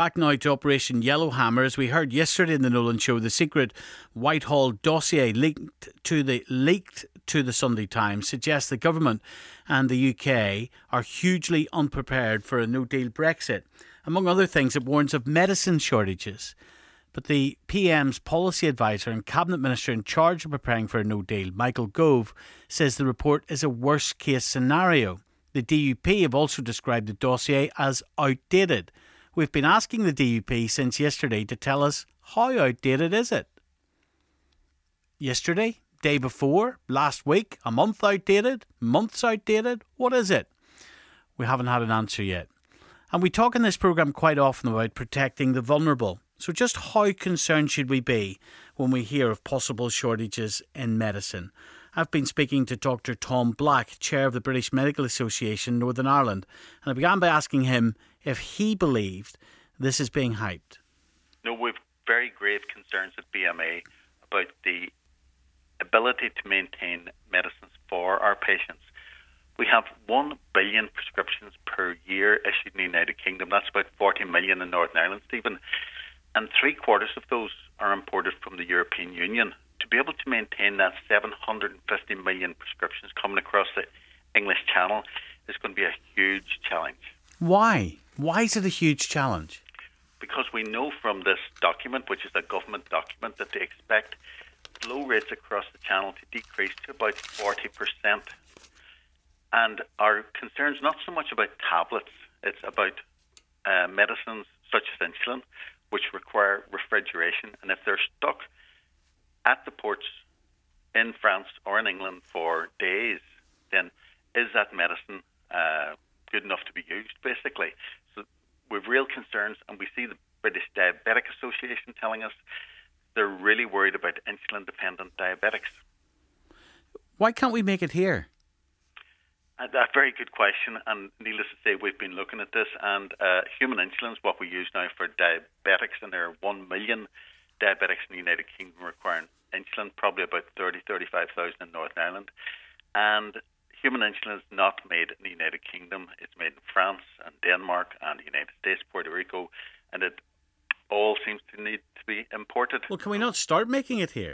back now to Operation Yellowhammer. As we heard yesterday in the Nolan Show, the secret Whitehall dossier leaked to the Sunday Times suggests the government and the UK are hugely unprepared for a no-deal Brexit. Among other things, it warns of medicine shortages. But the PM's policy advisor and cabinet minister in charge of preparing for a no-deal, Michael Gove, says the report is a worst-case scenario. The DUP have also described the dossier as outdated. We've been asking the DUP since yesterday to tell us how outdated is it. Yesterday? Day before? Last week? A month outdated? Months outdated? What is it? We haven't had an answer yet. And we talk in this programme quite often about protecting the vulnerable. So just how concerned should we be when we hear of possible shortages in medicine? I've been speaking to Dr. Tom Black, Chair of the British Medical Association Northern Ireland, and I began by asking him if he believed this is being hyped. No, we've very grave concerns at BMA about the ability to maintain medicines for our patients. We have 1 billion prescriptions per year issued in the United Kingdom. That's about 40 million in Northern Ireland, Stephen. And 3/4 of those are imported from the European Union. To be able to maintain that 750 million prescriptions coming across the English Channel is going to be a huge challenge. Why? Why is it a huge challenge? Because we know from this document, which is a government document, that they expect flow rates across the Channel to decrease to about 40%. And our concern's not so much about tablets, it's about medicines such as insulin, which require refrigeration. And if they're stuck at the ports in France or in England for days, then is that medicine good enough to be used, basically? So we've real concerns, and we see the British Diabetic Association telling us they're really worried about insulin-dependent diabetics. Why can't we make it here? A very good question, and needless to say, we've been looking at this, and human insulin is what we use now for diabetics, and there are 1 million diabetics in the United Kingdom requiring insulin, probably about 35,000 in Northern Ireland. And human insulin is not made in the United Kingdom. It's made in France and Denmark and the United States, Puerto Rico, and it all seems to need to be imported. Well, can we not start making it here?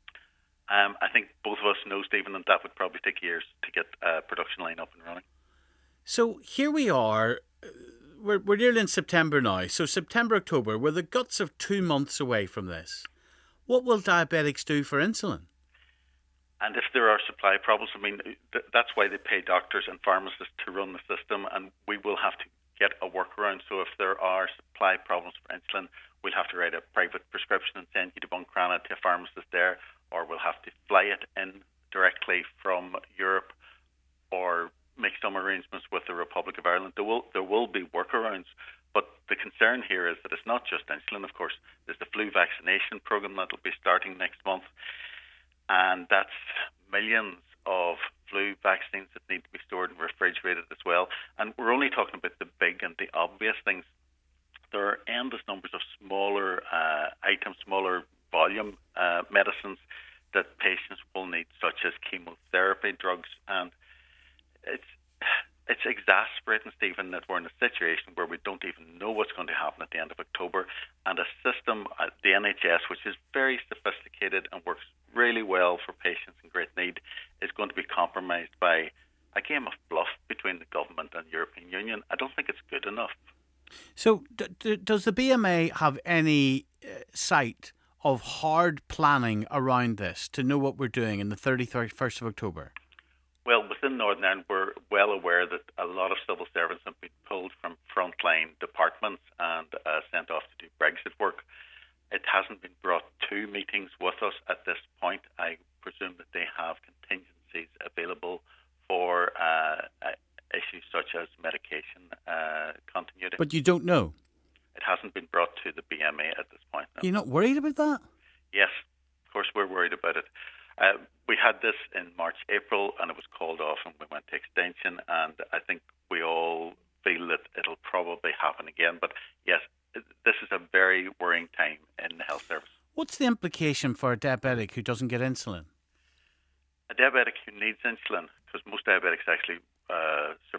I think both of us know, Stephen, that that would probably take years to get a production line up and running. So here we are. We're nearly in September now. So September, October, we're the guts of 2 months away from this. What will diabetics do for insulin? And if there are supply problems, I mean, that's why they pay doctors and pharmacists to run the system, and we will have to get a workaround. So if there are supply problems for insulin, we'll have to write a private prescription and send you to Buncrana to a pharmacist there, or we'll have to fly it in directly from Europe, or make some arrangements with the Republic of Ireland. There will be workarounds, but the concern here is that it's not just insulin, of course. There's the flu vaccination programme that will be starting next month, and that's millions of flu vaccines that need to be stored and refrigerated as well. And we're only talking about the big and the obvious things. There are endless numbers of smaller items, smaller volume medicines that patients will need, such as chemotherapy drugs. And it's exasperating, Stephen, that we're in a situation where we don't even know what's going to happen at the end of October, and a system, the NHS, which is very sophisticated and works really well for patients in great need, is going to be compromised by a game of bluff between the government and the European Union. I don't think it's good enough. So does the BMA have any sight of hard planning around this to know what we're doing in the 31st of October? Well, within Northern Ireland, we're well aware that a lot of civil servants have been pulled from frontline departments and sent off to do Brexit work. It hasn't been brought to meetings with us at this point. I presume that they have contingencies available for issues such as medication continuity. But you don't know? It hasn't been brought to the BMA at this point. No. You're not worried about that? Yes, of course we're worried about it. We had this in March, April, and it was called off and we went to extension, and I think we all feel that it'll probably happen again. But yes, this is a very worrying time in the health service. What's the implication for a diabetic who doesn't get insulin? A diabetic who needs insulin, because most diabetics actually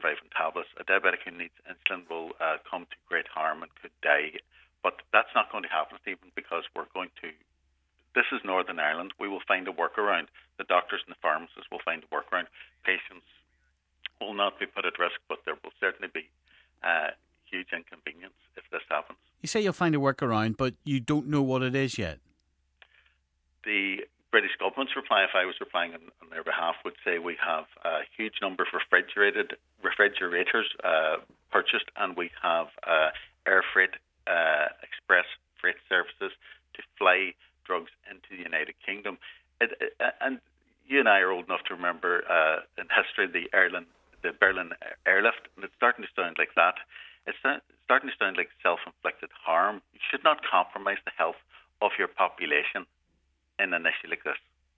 survive on tablets. A diabetic who needs insulin will come to great harm and could die. But that's not going to happen, Stephen, because this is Northern Ireland. We will find a workaround. The doctors and the pharmacists will find a workaround. Patients will not be put at risk, but there will certainly be huge inconvenience if this happens. You say you'll find a workaround, but you don't know what it is yet. The British government's reply, if I was replying on their behalf, would say we have a huge number of refrigerators purchased, and we have air freight, express freight services to fly drugs into the United Kingdom. And you and I are old enough to remember in history the Berlin airlift, and it's starting to sound like that. It's starting to sound like self-inflicted harm. You should not compromise the health of your population in an issue like this.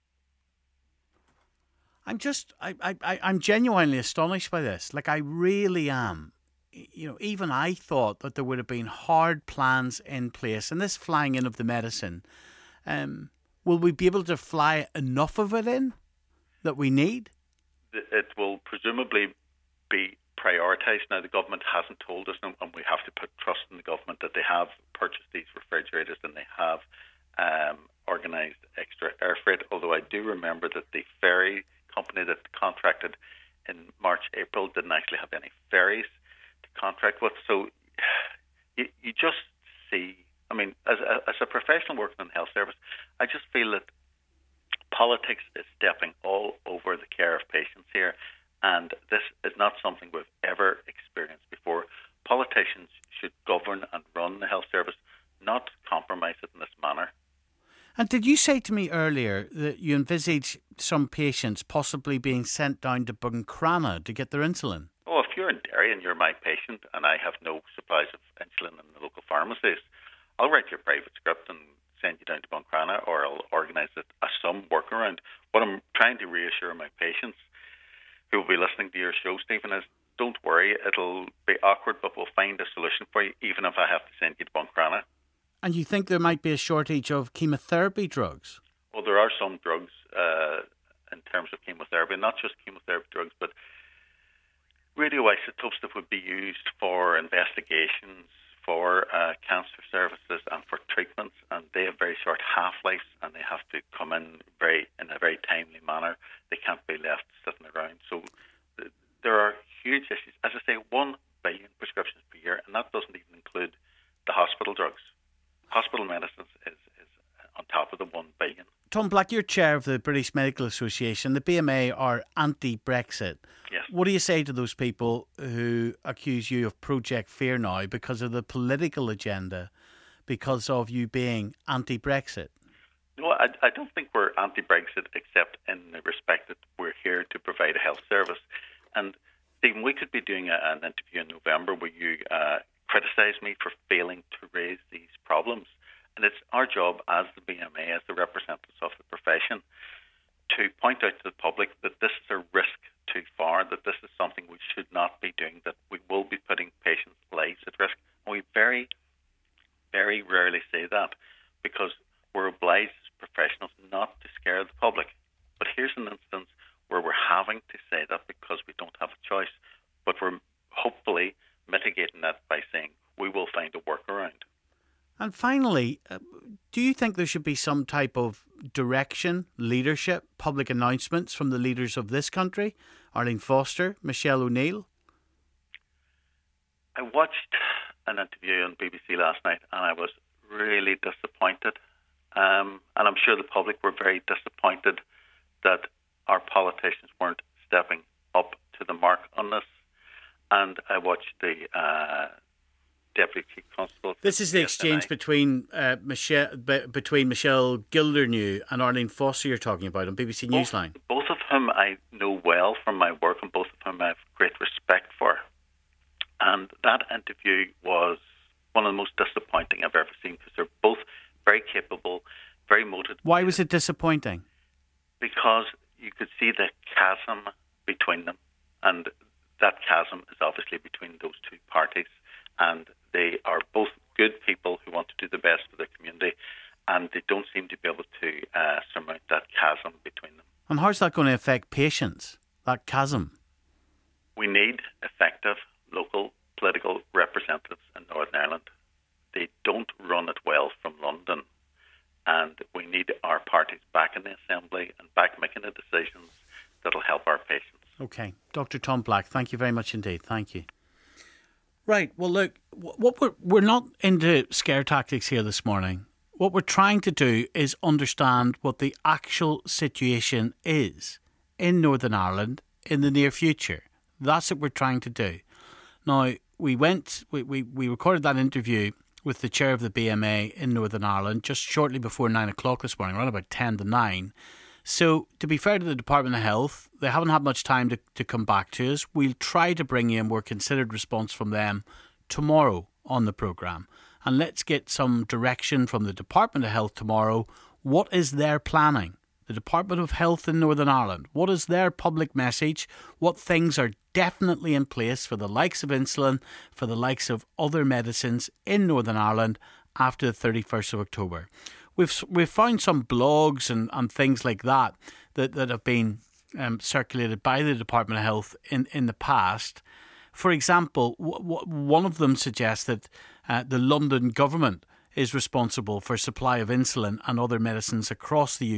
I'm genuinely astonished by this. Like, I really am. You know, even I thought that there would have been hard plans in place, and this flying in of the medicine, will we be able to fly enough of it in that we need? It will presumably be prioritised. Now, the government hasn't told us, and we have to put trust in the government that they have purchased these refrigerators and they have organised extra air freight, although I do remember that the ferry company that contracted in March, April didn't actually have any ferries to contract with. So you just see, I mean, as a professional working in the health service, I just feel that politics is stepping all over the care of patients here, and this is not something we've ever experienced before. Politicians should govern and run the health service, not compromise it in this manner. And did you say to me earlier that you envisage some patients possibly being sent down to Buncrana to get their insulin? Oh, if you're in Derry and you're my patient and I have no supplies of insulin in the local pharmacies, I'll write you a private script and send you down to Buncrana, or I'll organise it as some workaround. What I'm trying to reassure my patients who will be listening to your show, Stephen, is don't worry, it'll be awkward, but we'll find a solution for you, even if I have to send you to Buncrana. And you think there might be a shortage of chemotherapy drugs? Well, there are some drugs in terms of chemotherapy, not just chemotherapy drugs, but radioisotopes that would be used for investigations, for cancer services and for treatments, and they have very short half-lives, and they have to come in a very timely manner. They can't be left sitting around. So there are huge issues. As I say, 1 billion prescriptions per year, and that doesn't even include the hospital drugs. Hospital medicines is on top of the 1 billion. Tom Black, you're chair of the British Medical Association. The BMA are anti-Brexit. Yes. What do you say to those people who accuse you of Project Fear now because of the political agenda, because of you being anti-Brexit? No, I don't think we're anti-Brexit, except in the respect that we're here to provide a health service. And Stephen, we could be doing an interview in November where you criticise me for failing to raise these problems. And it's our job as the BMA, as the representatives of the profession, to point out to the public that this is a risk too far, that this is something we should not be doing, that we will be putting patients' lives at risk. And we very, very rarely say that because we're obliged as professionals not to scare the public. But here's an instance where we're having to say that because we don't have a choice. But we're hopefully mitigating that by saying we will find a workaround. And finally, do you think there should be some type of direction, leadership, public announcements from the leaders of this country? Arlene Foster, Michelle O'Neill? I watched an interview on BBC last night and I was really disappointed. And I'm sure the public were very disappointed that our politicians weren't stepping up to the mark on this. And I watched the Deputy Chief Constable. This is the exchange between Michelle Gildernew and Arlene Foster you're talking about on BBC Newsline. Both of whom I know well from my work, and both of whom I have great respect for. And that interview was one of the most disappointing I've ever seen because they're both very capable, very motivated. Why was it disappointing? Because you could see the chasm between them, and that chasm is obviously between those two parties. And they are both good people who want to do the best for their community, and they don't seem to be able to surmount that chasm between them. And how's that going to affect patients, that chasm? We need effective local political representatives in Northern Ireland. They don't run it well from London, and we need our parties back in the Assembly and back making the decisions that'll help our patients. Okay. Dr. Tom Black, thank you very much indeed. Thank you. Right. Well, look, what we're not into scare tactics here this morning. What we're trying to do is understand what the actual situation is in Northern Ireland in the near future. That's what we're trying to do. Now, we recorded that interview with the chair of the BMA in Northern Ireland just shortly before 9 o'clock this morning, around about 10 to 9. So, to be fair to the Department of Health, they haven't had much time to come back to us. We'll try to bring you a more considered response from them tomorrow on the programme. And let's get some direction from the Department of Health tomorrow. What is their planning? The Department of Health in Northern Ireland. What is their public message? What things are definitely in place for the likes of insulin, for the likes of other medicines in Northern Ireland after the 31st of October? We've found some blogs and things like that have been circulated by the Department of Health in the past. For example, one of them suggests that the London government is responsible for supply of insulin and other medicines across the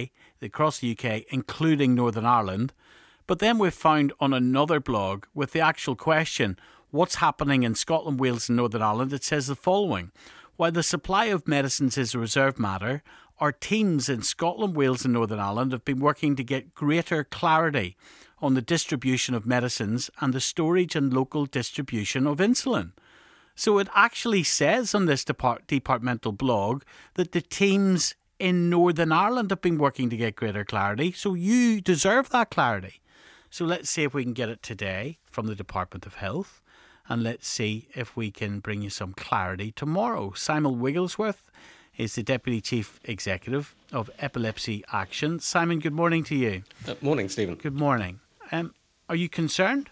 UK, including Northern Ireland. But then we've found on another blog with the actual question, what's happening in Scotland, Wales and Northern Ireland, it says the following. While the supply of medicines is a reserved matter, our teams in Scotland, Wales and Northern Ireland have been working to get greater clarity on the distribution of medicines and the storage and local distribution of insulin. So it actually says on this departmental blog that the teams in Northern Ireland have been working to get greater clarity. So you deserve that clarity. So let's see if we can get it today from the Department of Health. And let's see if we can bring you some clarity tomorrow. Simon Wigglesworth is the Deputy Chief Executive of Epilepsy Action. Simon, good morning to you. Morning, Stephen. Good morning. Are you concerned?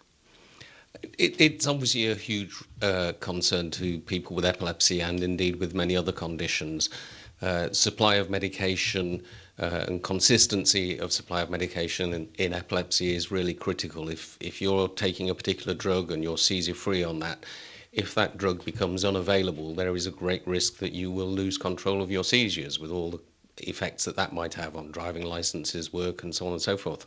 It's obviously a huge concern to people with epilepsy and indeed with many other conditions. Supply of medication and consistency of supply of medication in epilepsy is really critical. If you're taking a particular drug and you're seizure-free on that, if that drug becomes unavailable, there is a great risk that you will lose control of your seizures with all the effects that might have on driving licenses, work and so on and so forth.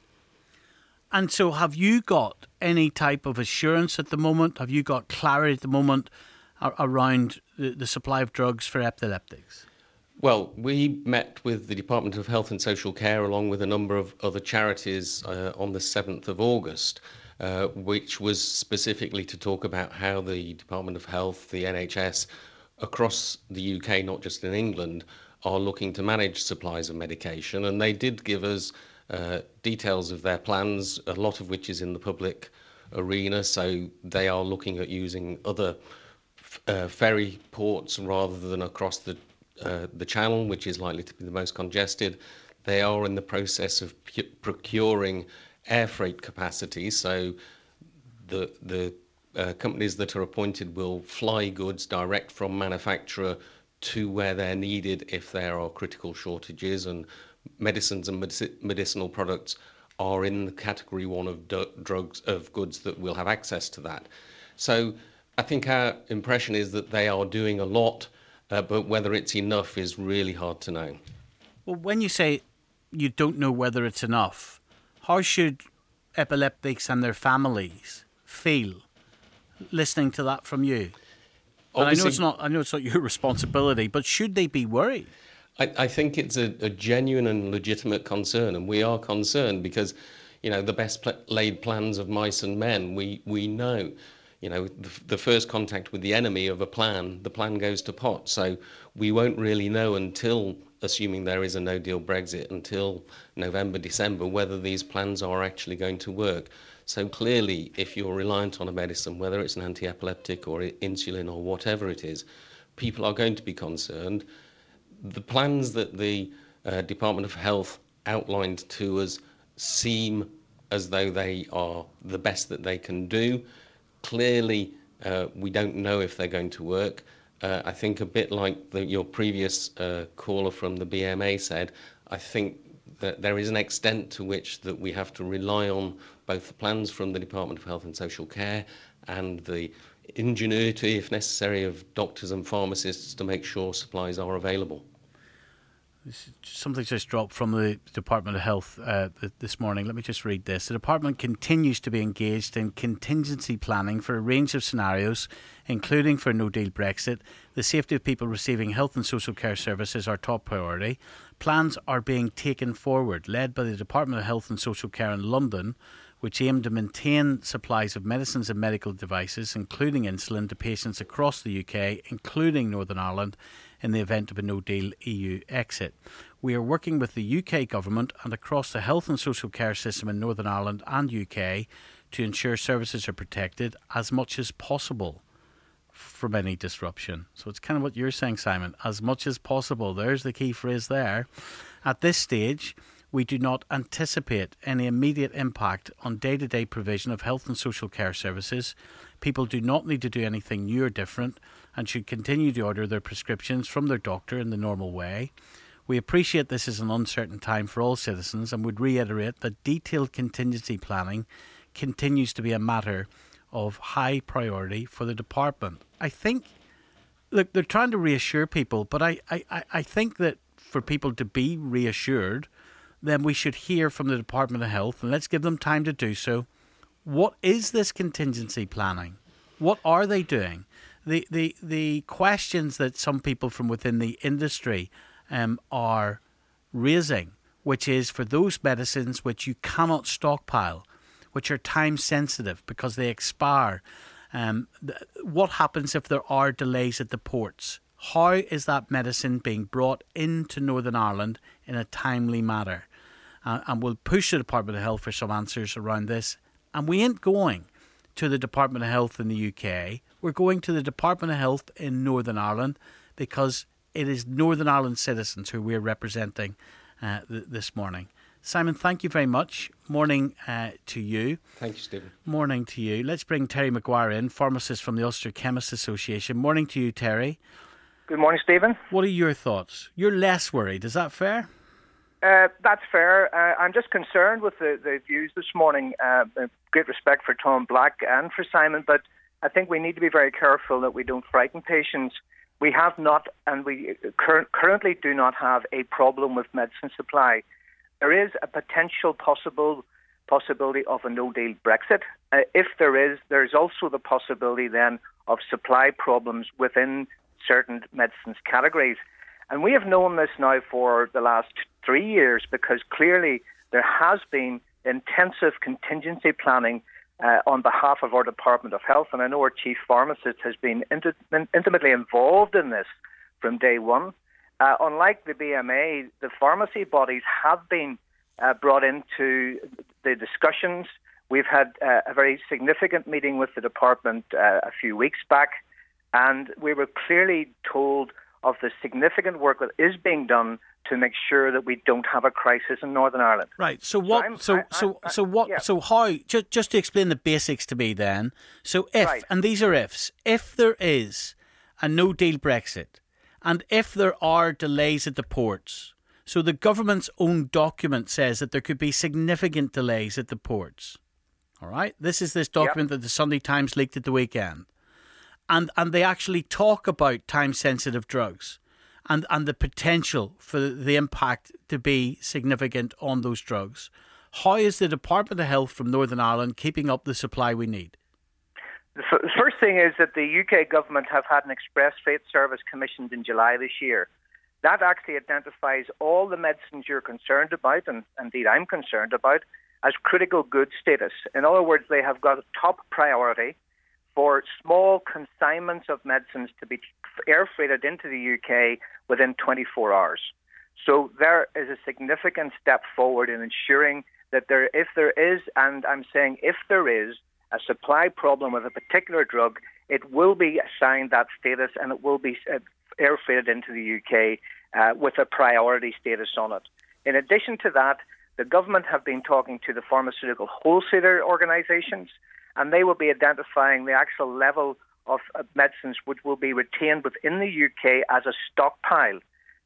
And so have you got any type of assurance at the moment? Have you got clarity at the moment around the supply of drugs for epileptics? Well, we met with the Department of Health and Social Care along with a number of other charities on the 7th of August, which was specifically to talk about how the Department of Health, the NHS, across the UK, not just in England, are looking to manage supplies of medication. And they did give us details of their plans, a lot of which is in the public arena. So they are looking at using other ferry ports rather than across the channel, which is likely to be the most congested. They are in the process of procuring air freight capacity. So the companies that are appointed will fly goods direct from manufacturer to where they're needed if there are critical shortages, and medicines and medicinal products are in the category one of goods that will have access to that. So I think our impression is that they are doing a lot, but whether it's enough is really hard to know. Well, when you say you don't know whether it's enough, how should epileptics and their families feel listening to that from you? And I know it's not your responsibility, but should they be worried? I think it's a genuine and legitimate concern, and we are concerned because, the best laid plans of mice and men, we know. The first contact with the enemy of the plan goes to pot. So we won't really know until, assuming there is a no-deal Brexit, until November, December, whether these plans are actually going to work. So clearly, if you're reliant on a medicine, whether it's an anti-epileptic or insulin or whatever it is, people are going to be concerned. The plans that the Department of Health outlined to us seem as though they are the best that they can do. Clearly, we don't know if they're going to work. I think a bit like your previous caller from the BMA said, I think that there is an extent to which that we have to rely on both the plans from the Department of Health and Social Care and the ingenuity, if necessary, of doctors and pharmacists to make sure supplies are available. Something just dropped from the Department of Health this morning. Let me just read this. The department continues to be engaged in contingency planning for a range of scenarios, including for no-deal Brexit. The safety of people receiving health and social care services are top priority. Plans are being taken forward, led by the Department of Health and Social Care in London, which aim to maintain supplies of medicines and medical devices, including insulin, to patients across the UK, including Northern Ireland, in the event of a no-deal EU exit. We are working with the UK government and across the health and social care system in Northern Ireland and UK to ensure services are protected as much as possible from any disruption. So it's kind of what you're saying, Simon, as much as possible. There's the key phrase there. At this stage, we do not anticipate any immediate impact on day-to-day provision of health and social care services. People do not need to do anything new or different and should continue to order their prescriptions from their doctor in the normal way. We appreciate this is an uncertain time for all citizens and would reiterate that detailed contingency planning continues to be a matter of high priority for the department. I think, look, they're trying to reassure people, but I think that for people to be reassured, then we should hear from the Department of Health, and let's give them time to do so. What is this contingency planning? What are they doing? The questions that some people from within the industry are raising, which is for those medicines which you cannot stockpile, which are time sensitive because they expire. What happens if there are delays at the ports? How is that medicine being brought into Northern Ireland in a timely manner? And we'll push the Department of Health for some answers around this. And we ain't going to the Department of Health in the UK. We're going to the Department of Health in Northern Ireland because it is Northern Ireland citizens who we're representing this morning. Simon, thank you very much. Morning to you. Thank you, Stephen. Morning to you. Let's bring Terry Maguire in, pharmacist from the Ulster Chemists Association. Morning to you, Terry. Good morning, Stephen. What are your thoughts? You're less worried. Is that fair? That's fair. I'm just concerned with the views this morning. Great respect for Tom Black and for Simon, but I think we need to be very careful that we don't frighten patients. We have not, and we currently do not have a problem with medicine supply. There is a potential possibility of a no-deal Brexit. If there is also the possibility then of supply problems within certain medicines categories. And we have known this now for the last 3 years because clearly there has been intensive contingency planning on behalf of our Department of Health. And I know our Chief Pharmacist has been intimately involved in this from day one. Unlike the BMA, the pharmacy bodies have been brought into the discussions. We've had a very significant meeting with the department a few weeks back, and we were clearly told of the significant work that is being done to make sure that we don't have a crisis in Northern Ireland. Right. So what? So how? Just to explain the basics to me, then. So if, right. And these are ifs. If there is a no-deal Brexit, and if there are delays at the ports, so the government's own document says that there could be significant delays at the ports. All right. This is this document that the Sunday Times leaked at the weekend. And they actually talk about time-sensitive drugs and the potential for the impact to be significant on those drugs. How is the Department of Health from Northern Ireland keeping up the supply we need? The first thing is that the UK government have had an express freight service commissioned in July this year. That actually identifies all the medicines you're concerned about, and indeed I'm concerned about, as critical goods status. In other words, they have got a top priority for small consignments of medicines to be air freighted into the UK within 24 hours. So there is a significant step forward in ensuring that if there is, and I'm saying if there is, a supply problem with a particular drug, it will be assigned that status and it will be air freighted into the UK with a priority status on it. In addition to that, the government have been talking to the pharmaceutical wholesaler organisations, and they will be identifying the actual level of medicines which will be retained within the UK as a stockpile.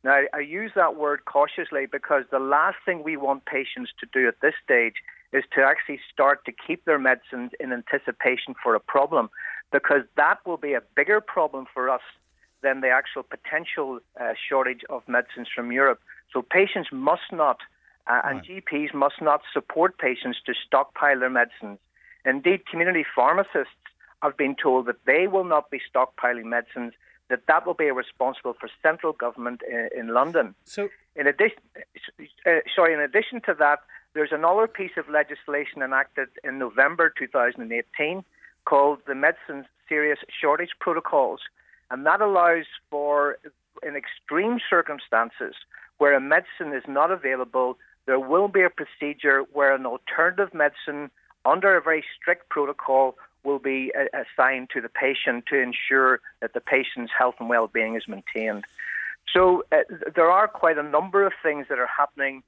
Now, I use that word cautiously because the last thing we want patients to do at this stage is to actually start to keep their medicines in anticipation for a problem, because that will be a bigger problem for us than the actual potential shortage of medicines from Europe. So patients must not, and GPs must not support patients to stockpile their medicines. Indeed, community pharmacists have been told that they will not be stockpiling medicines, that will be responsible for central government in London. So, in addition to that, there's another piece of legislation enacted in November 2018 called the Medicines Serious Shortage Protocols, and that allows for, in extreme circumstances where a medicine is not available, there will be a procedure where an alternative medicine under a very strict protocol will be assigned to the patient to ensure that the patient's health and well-being is maintained. So there are quite a number of things that are happening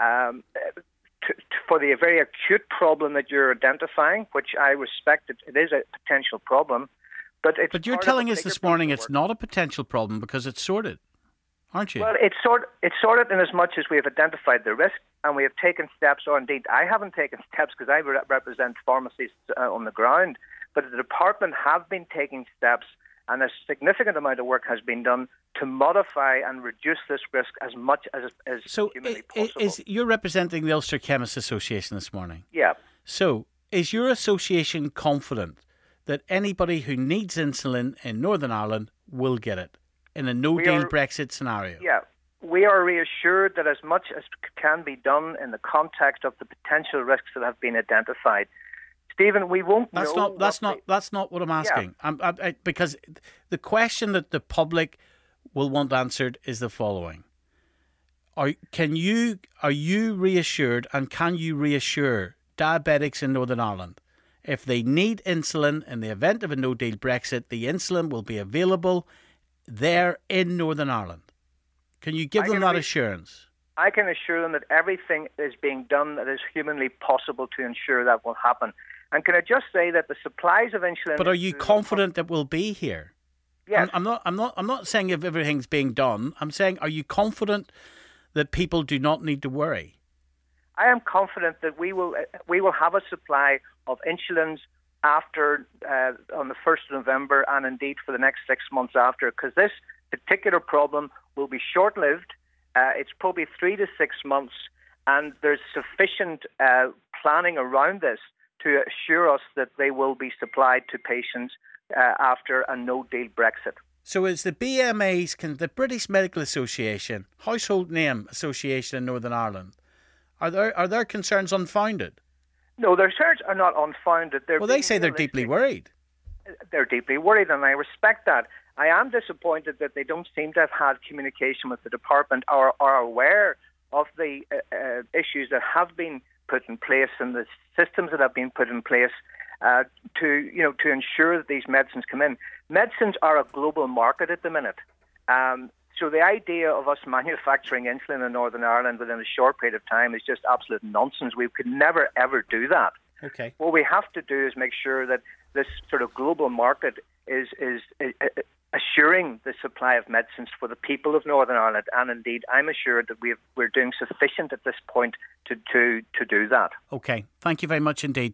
for the very acute problem that you're identifying, which I respect. It is a potential problem. But you're telling us this morning it's not a potential problem because it's sorted, aren't you? Well, it's sorted in as much as we have identified the risk and we have taken steps, or indeed I haven't taken steps because I represent pharmacists on the ground, but the department have been taking steps, and a significant amount of work has been done to modify and reduce this risk as much as humanly possible. So you're representing the Ulster Chemists Association this morning? Yeah. So is your association confident that anybody who needs insulin in Northern Ireland will get it in a no-deal Brexit scenario? Yeah. We are reassured that as much as can be done in the context of the potential risks that have been identified. Stephen, we won't know. That's not what I'm asking. Yeah. Because the question that the public will want answered is the following: Are you reassured, and can you reassure diabetics in Northern Ireland, if they need insulin in the event of a no-deal Brexit, the insulin will be available there in Northern Ireland? Can you give them that assurance? I can assure them that everything is being done that is humanly possible to ensure that will happen. And can I just say that the supplies of insulin... But are you confident that we'll be here? Yes. I'm not saying if everything's being done. I'm saying, are you confident that people do not need to worry? I am confident that we will have a supply of insulins after on the 1st of November, and indeed for the next 6 months after, because this particular problem will be short-lived. It's probably 3 to 6 months, and there's sufficient planning around this to assure us that they will be supplied to patients after a no-deal Brexit. So is the BMA's, the British Medical Association, household name association in Northern Ireland, are their concerns unfounded? No, their concerns are not unfounded. They say they're deeply worried. They're deeply worried, and I respect that. I am disappointed that they don't seem to have had communication with the department or are aware of the issues that have been put in place and the systems that have been put in place to ensure that these medicines come in. Medicines are a global market at the minute. So the idea of us manufacturing insulin in Northern Ireland within a short period of time is just absolute nonsense. We could never, ever do that. Okay. What we have to do is make sure that this sort of global market is assuring the supply of medicines for the people of Northern Ireland. And indeed, I'm assured that we're doing sufficient at this point to do that. Okay. Thank you very much indeed.